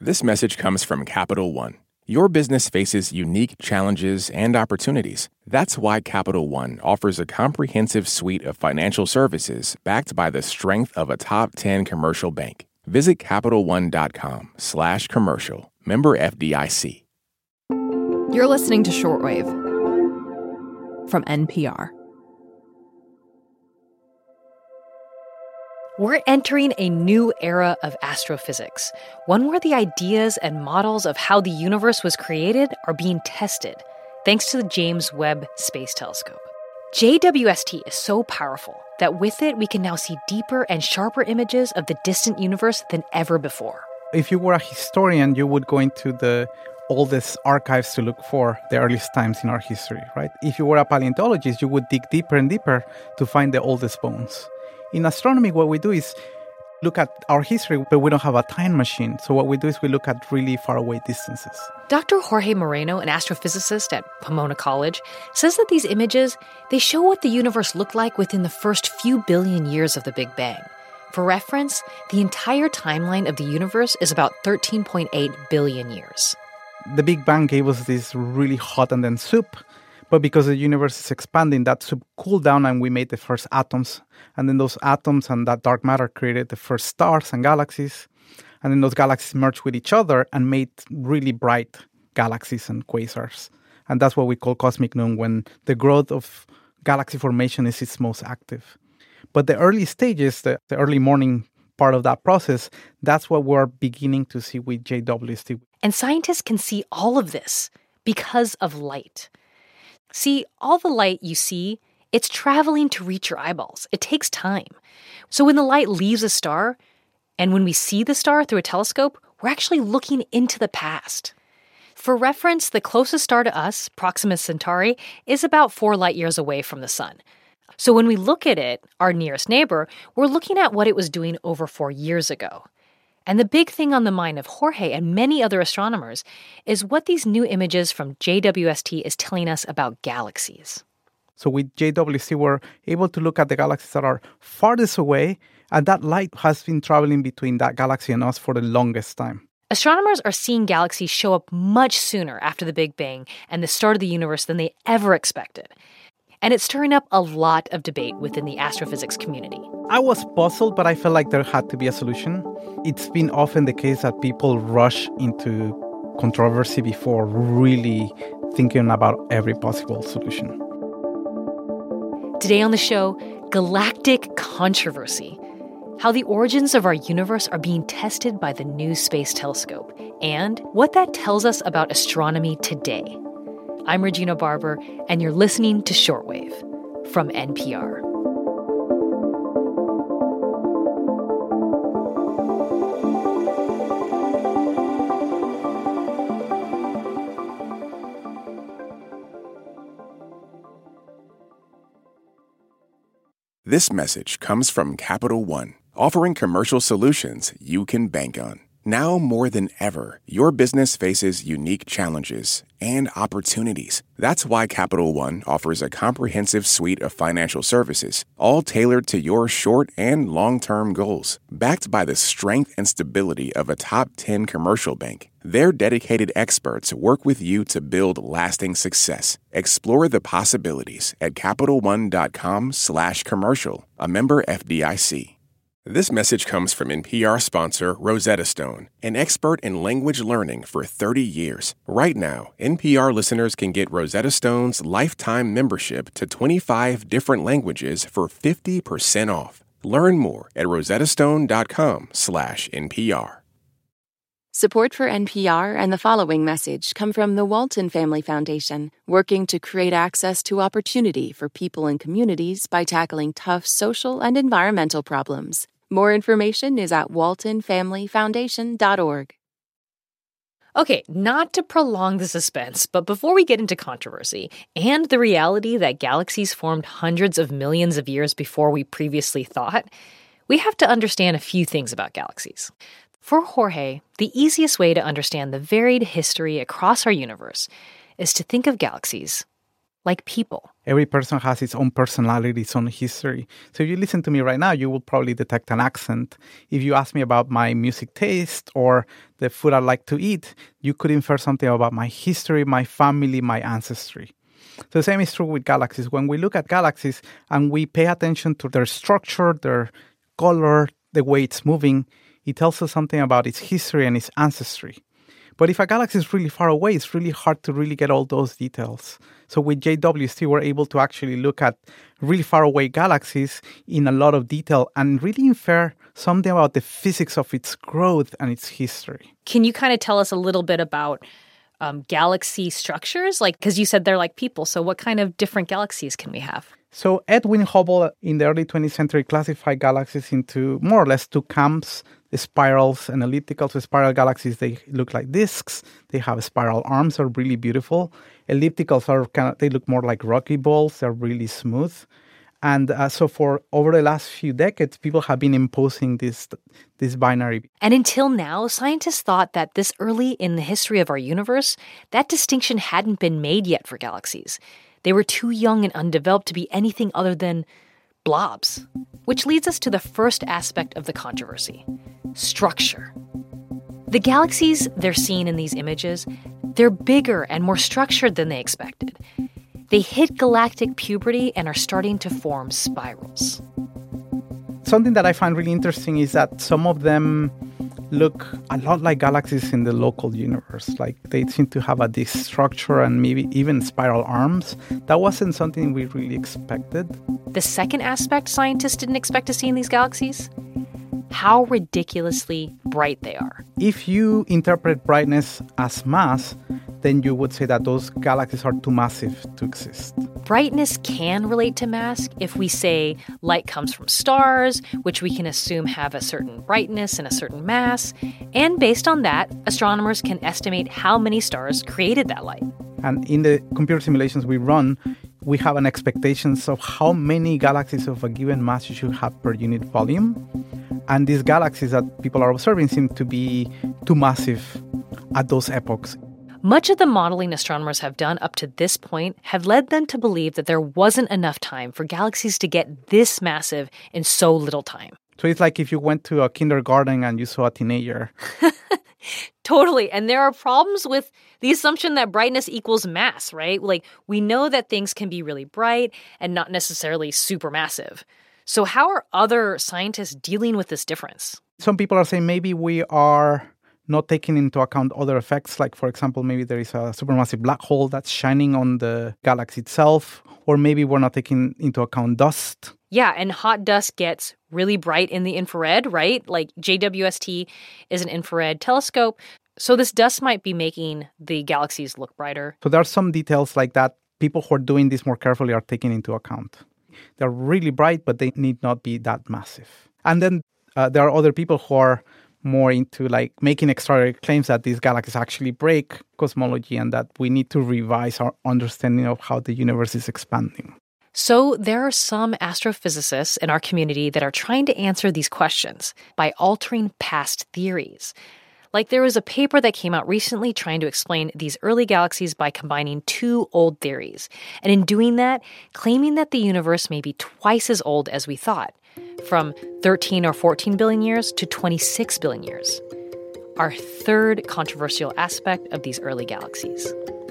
This message comes from Capital One. Your business faces unique challenges and opportunities. That's why Capital One offers a comprehensive suite of financial services backed by the strength of a top 10 commercial bank. Visit CapitalOne.com/commercial. Member FDIC. You're listening to Shortwave from NPR. We're entering a new era of astrophysics, one where the ideas and models of how the universe was created are being tested, thanks to the James Webb Space Telescope. JWST is so powerful that with it, we can now see deeper and sharper images of the distant universe than ever before. If you were a historian, you would go into the oldest archives to look for the earliest times in our history, right? If you were a paleontologist, you would dig deeper and deeper to find the oldest bones. In astronomy, what we do is look at our history, but we don't have a time machine. So what we do is we look at really far away distances. Dr. Jorge Moreno, an astrophysicist at Pomona College, says that these images, they show what the universe looked like within the first few billion years of the Big Bang. For reference, the entire timeline of the universe is about 13.8 billion years. The Big Bang gave us this really hot and dense soup, but because the universe is expanding, that soup cooled down and we made the first atoms. And then those atoms and that dark matter created the first stars and galaxies. And then those galaxies merged with each other and made really bright galaxies and quasars. And that's what we call cosmic noon, when the growth of galaxy formation is its most active. But the early stages, the early morning part of that process, that's what we're beginning to see with JWST. And scientists can see all of this because of light. See, all the light you see, it's traveling to reach your eyeballs. It takes time. So when the light leaves a star, and when we see the star through a telescope, we're actually looking into the past. For reference, the closest star to us, Proxima Centauri, is about 4 light years away from the sun. So when we look at it, our nearest neighbor, we're looking at what it was doing over 4 years ago. And the big thing on the mind of Jorge and many other astronomers is what these new images from JWST is telling us about galaxies. So with JWST, we're able to look at the galaxies that are farthest away, and that light has been traveling between that galaxy and us for the longest time. Astronomers are seeing galaxies show up much sooner after the Big Bang and the start of the universe than they ever expected. And it's stirring up a lot of debate within the astrophysics community. I was puzzled, but I felt like there had to be a solution. It's been often the case that people rush into controversy before really thinking about every possible solution. Today on the show, galactic controversy. How the origins of our universe are being tested by the new Space Telescope, and what that tells us about astronomy today. I'm Regina Barber, and you're listening to Shortwave from NPR. This message comes from Capital One, offering commercial solutions you can bank on. Now more than ever, your business faces unique challenges and opportunities. That's why Capital One offers a comprehensive suite of financial services, all tailored to your short and long-term goals. Backed by the strength and stability of a top 10 commercial bank, their dedicated experts work with you to build lasting success. Explore the possibilities at CapitalOne.com/commercial, a member FDIC. This message comes from NPR sponsor Rosetta Stone, an expert in language learning for 30 years. Right now, NPR listeners can get Rosetta Stone's lifetime membership to 25 different languages for 50% off. Learn more at rosettastone.com/NPR. Support for NPR and the following message come from the Walton Family Foundation, working to create access to opportunity for people and communities by tackling tough social and environmental problems. More information is at waltonfamilyfoundation.org. Okay, not to prolong the suspense, but before we get into controversy and the reality that galaxies formed hundreds of millions of years before we previously thought, we have to understand a few things about galaxies. For Jorge, the easiest way to understand the varied history across our universe is to think of galaxies like people. Every person has its own personality, its own history. So if you listen to me right now, you will probably detect an accent. If you ask me about my music taste or the food I like to eat, you could infer something about my history, my family, my ancestry. So the same is true with galaxies. When we look at galaxies and we pay attention to their structure, their color, the way it's moving, it tells us something about its history and its ancestry. But if a galaxy is really far away, it's really hard to really get all those details. So with JWST, we're able to actually look at really far away galaxies in a lot of detail and really infer something about the physics of its growth and its history. Can you kind of tell us a little bit about galaxy structures? Because you said they're like people. So what kind of different galaxies can we have? So Edwin Hubble in the early 20th century classified galaxies into more or less two camps, the spirals and elliptical. So spiral galaxies, they look like discs. They have spiral arms, are really beautiful. Ellipticals they look more like rocky balls. They're really smooth. And so for over the last few decades, people have been imposing this binary. And until now, scientists thought that this early in the history of our universe, that distinction hadn't been made yet for galaxies. They were too young and undeveloped to be anything other than blobs. Which leads us to the first aspect of the controversy: structure. The galaxies they're seeing in these images, they're bigger and more structured than they expected. They hit galactic puberty and are starting to form spirals. Something that I find really interesting is that some of them look a lot like galaxies in the local universe. Like they seem to have a disc structure and maybe even spiral arms. That wasn't something we really expected. The second aspect scientists didn't expect to see in these galaxies: how ridiculously bright they are. If you interpret brightness as mass, then you would say that those galaxies are too massive to exist. Brightness can relate to mass if we say light comes from stars, which we can assume have a certain brightness and a certain mass. And based on that, astronomers can estimate how many stars created that light. And in the computer simulations we run, we have an expectation of how many galaxies of a given mass you should have per unit volume. And these galaxies that people are observing seem to be too massive at those epochs. Much of the modeling astronomers have done up to this point have led them to believe that there wasn't enough time for galaxies to get this massive in so little time. So it's like if you went to a kindergarten and you saw a teenager. Totally. And there are problems with the assumption that brightness equals mass, right? Like, we know that things can be really bright and not necessarily supermassive. So how are other scientists dealing with this difference? Some people are saying maybe we are not taking into account other effects, like, for example, maybe there is a supermassive black hole that's shining on the galaxy itself, or maybe we're not taking into account dust. Yeah, and hot dust gets really bright in the infrared, right? Like JWST is an infrared telescope, so this dust might be making the galaxies look brighter. So there are some details like that people who are doing this more carefully are taking into account. They're really bright, but they need not be that massive. And then there are other people who are more into like making extraordinary claims that these galaxies actually break cosmology and that we need to revise our understanding of how the universe is expanding. So there are some astrophysicists in our community that are trying to answer these questions by altering past theories. Like there was a paper that came out recently trying to explain these early galaxies by combining two old theories. And in doing that, claiming that the universe may be twice as old as we thought, from 13 or 14 billion years to 26 billion years. Our third controversial aspect of these early galaxies.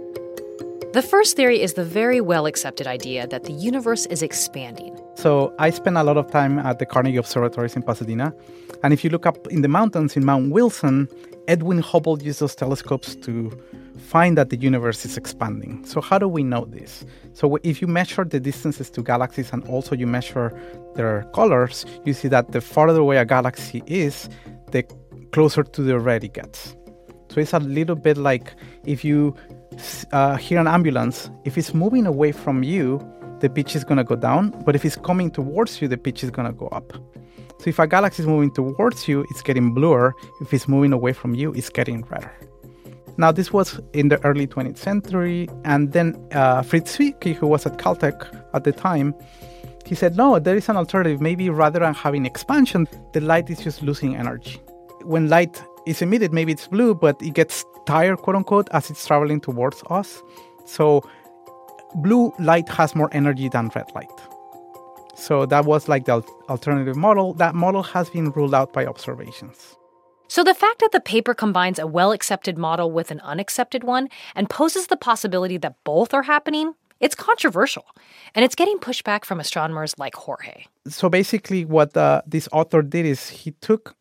The first theory is the very well-accepted idea that the universe is expanding. So I spent a lot of time at the Carnegie Observatories in Pasadena. And if you look up in the mountains in Mount Wilson, Edwin Hubble used those telescopes to find that the universe is expanding. So how do we know this? So if you measure the distances to galaxies and also you measure their colors, you see that the farther away a galaxy is, the closer to the red it gets. So it's a little bit like if you hear an ambulance, if it's moving away from you, the pitch is going to go down. But if it's coming towards you, the pitch is going to go up. So if a galaxy is moving towards you, it's getting bluer. If it's moving away from you, it's getting redder. Now, this was in the early 20th century. And then Fritz Zwicky, who was at Caltech at the time, he said, no, there is an alternative. Maybe rather than having expansion, the light is just losing energy. When light is emitted, maybe it's blue, but it gets tired, quote unquote, as it's traveling towards us. So blue light has more energy than red light. So that was like the alternative model. That model has been ruled out by observations. So the fact that the paper combines a well-accepted model with an unaccepted one and poses the possibility that both are happening, it's controversial. And it's getting pushback from astronomers like Jorge. So basically what this author did is he took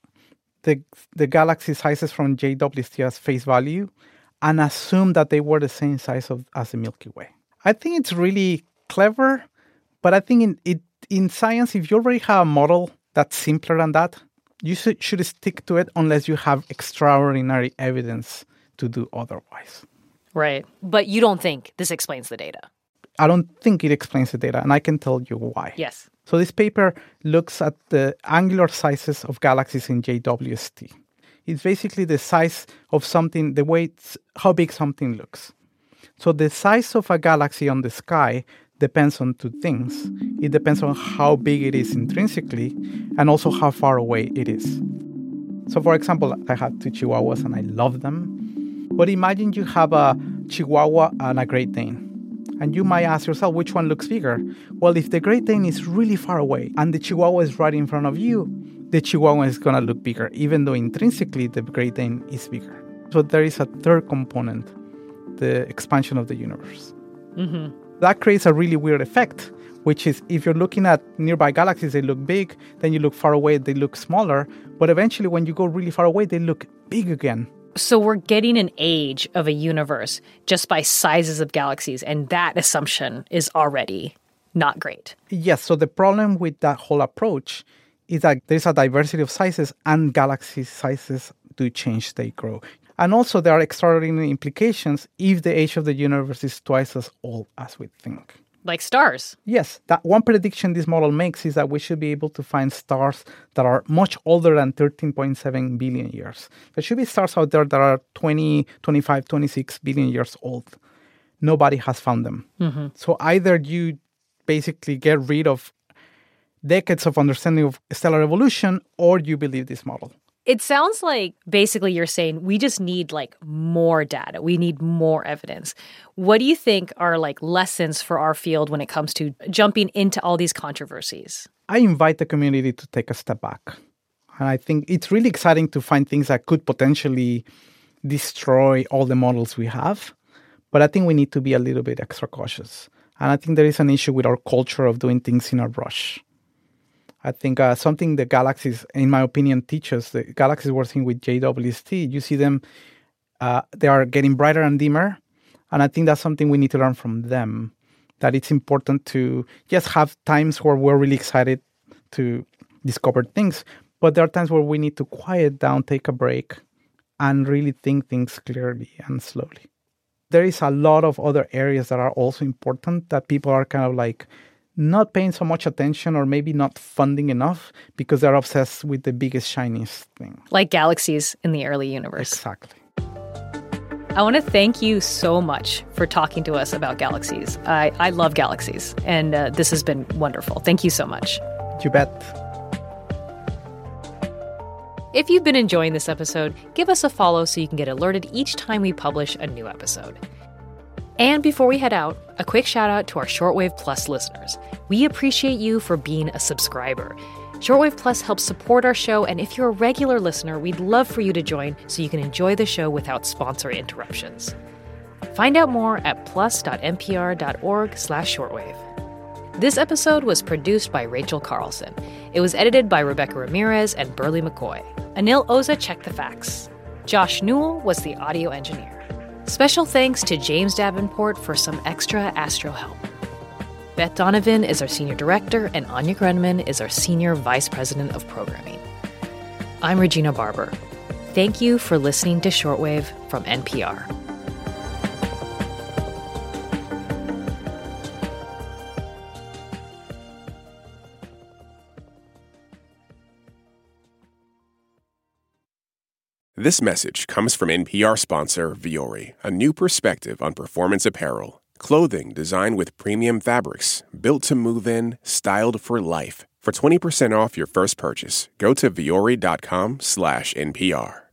the galaxy sizes from JWST as face value and assumed that they were the same size as the Milky Way. I think it's really clever, but I think in science, if you already have a model that's simpler than that, you should stick to it unless you have extraordinary evidence to do otherwise. Right. But you don't think this explains the data? I don't think it explains the data, and I can tell you why. Yes. So this paper looks at the angular sizes of galaxies in JWST. It's basically the size of something, how big something looks. So the size of a galaxy on the sky depends on two things. It depends on how big it is intrinsically and also how far away it is. So for example, I have 2 Chihuahuas and I love them. But imagine you have a Chihuahua and a Great Dane. And you might ask yourself, which one looks bigger? Well, if the Great Dane is really far away and the Chihuahua is right in front of you, the Chihuahua is going to look bigger, even though intrinsically the Great Dane is bigger. So there is a third component, the expansion of the universe. Mm-hmm. That creates a really weird effect, which is if you're looking at nearby galaxies, they look big. Then you look far away, they look smaller. But eventually, when you go really far away, they look big again. So we're getting an age of a universe just by sizes of galaxies, and that assumption is already not great. Yes, so the problem with that whole approach is that there's a diversity of sizes, and galaxy sizes do change, they grow. And also there are extraordinary implications if the age of the universe is twice as old as we think. Like stars. Yes, that one prediction this model makes is that we should be able to find stars that are much older than 13.7 billion years. There should be stars out there that are 20, 25, 26 billion years old. Nobody has found them. Mm-hmm. So either you basically get rid of decades of understanding of stellar evolution or you believe this model. It sounds like basically you're saying we just need more data. We need more evidence. What do you think are lessons for our field when it comes to jumping into all these controversies? I invite the community to take a step back. And I think it's really exciting to find things that could potentially destroy all the models we have. But I think we need to be a little bit extra cautious. And I think there is an issue with our culture of doing things in a rush. I think something the galaxies, in my opinion, teach us, the galaxies working with JWST, you see them, they are getting brighter and dimmer. And I think that's something we need to learn from them, that it's important to just have times where we're really excited to discover things. But there are times where we need to quiet down, take a break, and really think things clearly and slowly. There is a lot of other areas that are also important that people are kind of not paying so much attention or maybe not funding enough because they're obsessed with the biggest, shiniest thing. Like galaxies in the early universe. Exactly. I want to thank you so much for talking to us about galaxies. I love galaxies, and this has been wonderful. Thank you so much. You bet. If you've been enjoying this episode, give us a follow so you can get alerted each time we publish a new episode. And before we head out, a quick shout out to our Shortwave Plus listeners. We appreciate you for being a subscriber. Shortwave Plus helps support our show, and if you're a regular listener, we'd love for you to join so you can enjoy the show without sponsor interruptions. Find out more at plus.npr.org/shortwave. This episode was produced by Rachel Carlson. It was edited by Rebecca Ramirez and Burley McCoy. Anil Oza checked the facts. Josh Newell was the audio engineer. Special thanks to James Davenport for some extra astro help. Beth Donovan is our senior director, and Anya Grenman is our senior vice president of programming. I'm Regina Barber. Thank you for listening to Shortwave from NPR. This message comes from NPR sponsor Vuori, a new perspective on performance apparel. Clothing designed with premium fabrics, built to move in, styled for life. For 20% off your first purchase, go to vuori.com/NPR.